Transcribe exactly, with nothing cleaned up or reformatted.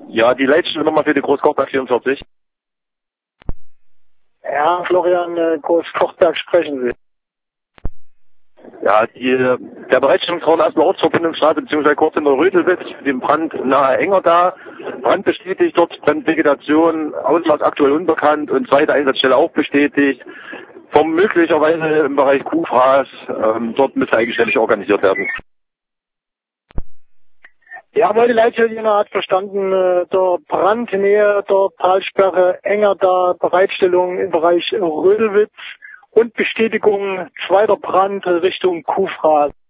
Ja, die Leitstellennummer für die Großkochberg vierundvierzig. Ja, Florian, äh, Großkochberg sprechen Sie. Ja, die, der Bereitstellungsraum erstmal Ortsverbindungsstraße bzw. kurz in der Rödelwitz, dem Brand nahe Enger da. Brand bestätigt, dort brennt Vegetation, Auslass aktuell unbekannt und zweite Einsatzstelle auch bestätigt. Vom möglicherweise im Bereich Kuhfraß, ähm, dort müsste eigenständig organisiert werden. Jawohl, die Leitstelle hat verstanden, äh, der Brand nähe der Talsperre Enger da, Bereitstellung im Bereich Rödelwitz und Bestätigung zweiter Brand Richtung Kuhfraß.